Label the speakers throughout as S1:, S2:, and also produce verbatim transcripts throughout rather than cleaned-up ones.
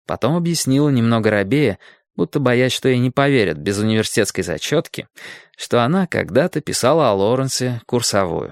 S1: Потом объяснила немного робея, будто боясь, что ей не поверят без университетской зачетки, что она когда-то писала о Лоуренсе курсовую.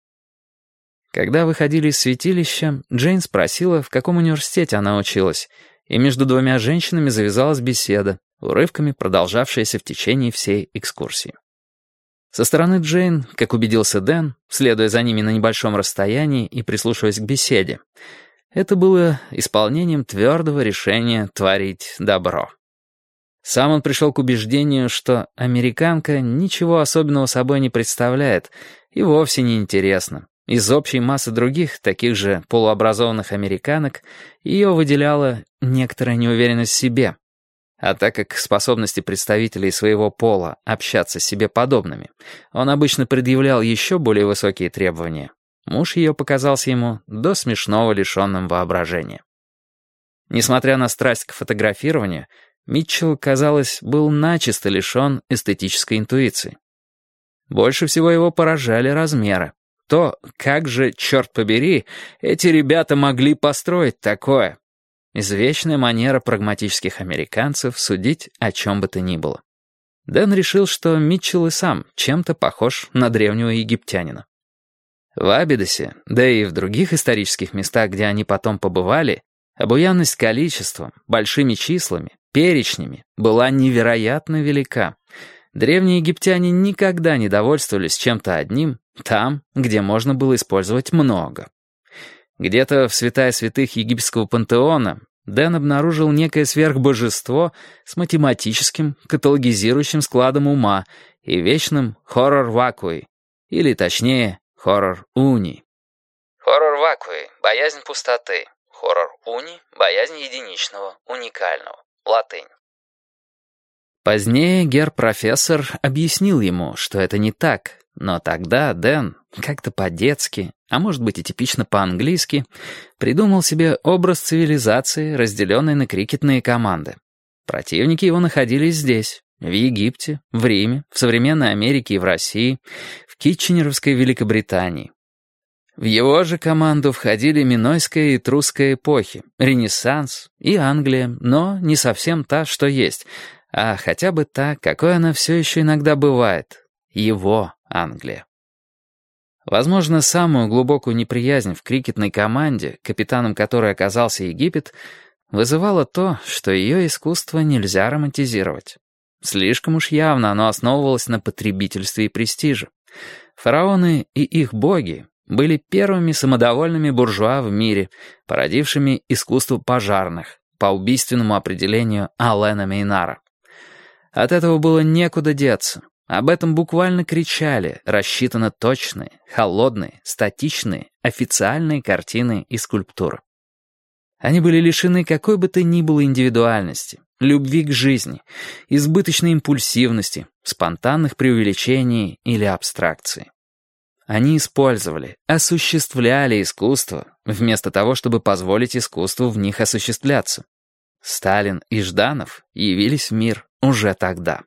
S1: Когда выходили из святилища, Джейн спросила, в каком университете она училась, и между двумя женщинами завязалась беседа, урывками продолжавшаяся в течение всей экскурсии. Со стороны Джейн, как убедился Дэн, следуя за ними на небольшом расстоянии и прислушиваясь к беседе, это было исполнением твердого решения творить добро. Сам он пришел к убеждению, что американка ничего особенного собой не представляет и вовсе не интересна. Из общей массы других, таких же полуобразованных американок, ее выделяла некоторая неуверенность в себе. А так как способности представителей своего пола общаться с себе подобными, он обычно предъявлял еще более высокие требования, муж ее показался ему до смешного лишенным воображения. Несмотря на страсть к фотографированию, Митчелл, казалось, был начисто лишен эстетической интуиции. Больше всего его поражали размеры. То, как же, черт побери, эти ребята могли построить такое? Извечная манера прагматических американцев судить о чем бы то ни было. Дэн решил, что Митчелл и сам чем-то похож на древнего египтянина. В Абидосе, да и в других исторических местах, где они потом побывали, обуянность количеством, большими числами, перечнями была невероятно велика. Древние египтяне никогда не довольствовались чем-то одним, там, где можно было использовать много. Где-то в святая святых египетского пантеона Дэн обнаружил некое сверхбожество с математическим, каталогизирующим складом ума и вечным хоррор-вакуи, или точнее, хоррор-уни.
S2: Хоррор-вакуи — боязнь пустоты. Хоррор-уни — боязнь единичного, уникального. Латынь.
S1: Позднее гер-профессор объяснил ему, что это не так, но тогда Дэн, как-то по-детски, а может быть и типично по-английски, придумал себе образ цивилизации, разделенной на крикетные команды. Противники его находились здесь, в Египте, в Риме, в современной Америке и в России, в китченеровской Великобритании. В его же команду входили Минойская и Этрусская эпохи, Ренессанс и Англия, но не совсем та, что есть, а хотя бы та, какой она все еще иногда бывает, его Англия. Возможно, самую глубокую неприязнь в крикетной команде, капитаном которой оказался Египет, вызывало то, что ее искусство нельзя романтизировать. Слишком уж явно оно основывалось на потребительстве и престиже. Фараоны и их боги были первыми самодовольными буржуа в мире, породившими искусство пожарных, по убийственному определению Аллена Мейнара. От этого было некуда деться. Об этом буквально кричали рассчитанно точные, холодные, статичные, официальные картины и скульптуры. Они были лишены какой бы то ни было индивидуальности, любви к жизни, избыточной импульсивности, спонтанных преувеличений или абстракции. Они использовали, осуществляли искусство, вместо того, чтобы позволить искусству в них осуществляться. Сталин и Жданов явились в мир уже тогда.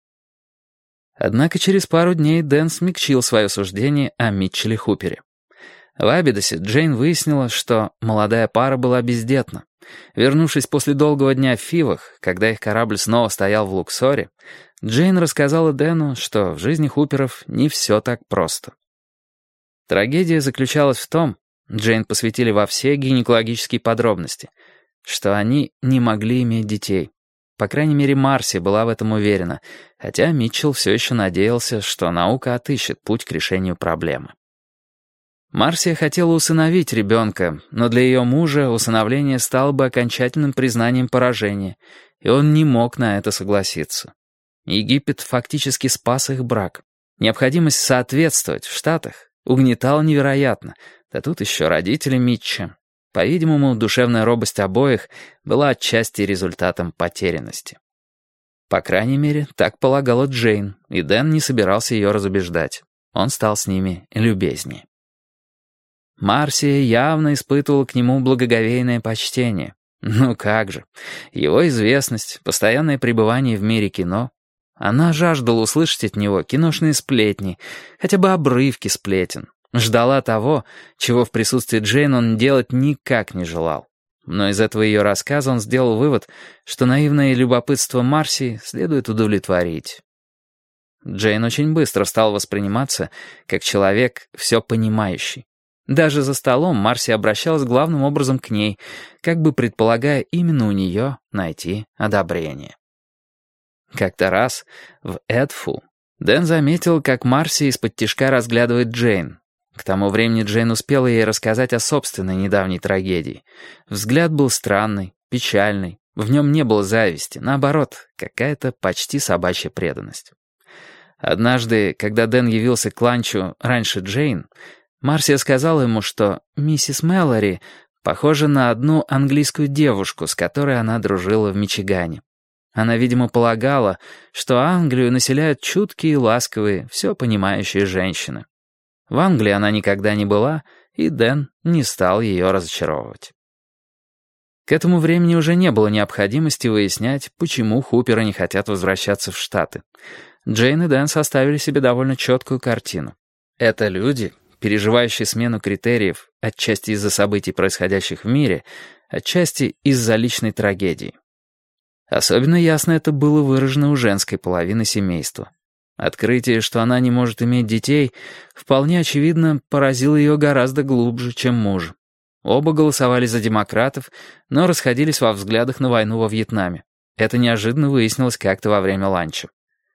S1: Однако через пару дней Дэн смягчил свое суждение о Митчелле Хупере. В Абидосе Джейн выяснила, что молодая пара была бездетна. Вернувшись после долгого дня в Фивах, когда их корабль снова стоял в Луксоре, Джейн рассказала Дэну, что в жизни Хуперов не все так просто. Трагедия заключалась в том, Джейн посвятили во все гинекологические подробности, что они не могли иметь детей. По крайней мере, Марси была в этом уверена, хотя Митчелл все еще надеялся, что наука отыщет путь к решению проблемы. Марсия хотела усыновить ребенка, но для ее мужа усыновление стало бы окончательным признанием поражения, и он не мог на это согласиться. Египет фактически спас их брак. Необходимость соответствовать в Штатах угнетала невероятно, да тут еще родители Митча. По-видимому, душевная робость обоих была отчасти результатом потерянности. По крайней мере, так полагала Джейн, и Дэн не собирался ее разубеждать. Он стал с ними любезнее. Марсия явно испытывала к нему благоговейное почтение. Ну как же, его известность, постоянное пребывание в мире кино. Она жаждала услышать от него киношные сплетни, хотя бы обрывки сплетен. Ждала того, чего в присутствии Джейн он делать никак не желал. но из этого ее рассказа он сделал вывод, что наивное любопытство Марси следует удовлетворить. Джейн очень быстро стал восприниматься как человек, все понимающий. Даже за столом Марси обращалась главным образом к ней, как бы предполагая именно у нее найти одобрение. Как-то раз в Эдфу Дэн заметил, как Марси из-под тишка разглядывает Джейн. К тому времени Джейн успела ей рассказать о собственной недавней трагедии. Взгляд был странный, печальный, в нем не было зависти, наоборот, какая-то почти собачья преданность. Однажды, когда Дэн явился к ланчу раньше Джейн, Марсия сказала ему, что миссис Мэлори похожа на одну английскую девушку, с которой она дружила в Мичигане. Она, видимо, полагала, что Англию населяют чуткие и ласковые, все понимающие женщины. В Англии она никогда не была, и Дэн не стал ее разочаровывать. К этому времени уже не было необходимости выяснять, почему Хуперы не хотят возвращаться в Штаты. Джейн и Дэн составили себе довольно четкую картину. Это люди, переживающие смену критериев, отчасти из-за событий, происходящих в мире, отчасти из-за личной трагедии. Особенно ясно это было выражено у женской половины семейства. Открытие, что она не может иметь детей, вполне очевидно, поразило ее гораздо глубже, чем мужа. Оба голосовали за демократов, но расходились во взглядах на войну во Вьетнаме. Это неожиданно выяснилось как-то во время ланча.